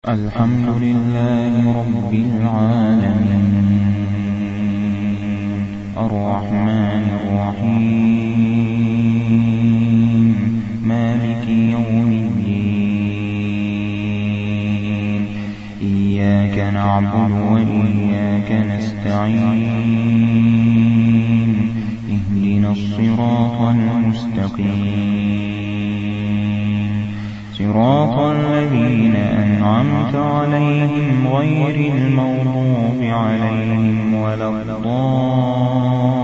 الحمد لله رب العالمين الرحمن الرحيم مالك يوم الدين إياك نعبد وإياك نستعين اهدنا الصراط المستقيم صراط الذين أنعمت عليهم غير المغضوب عليهم ولا الضالين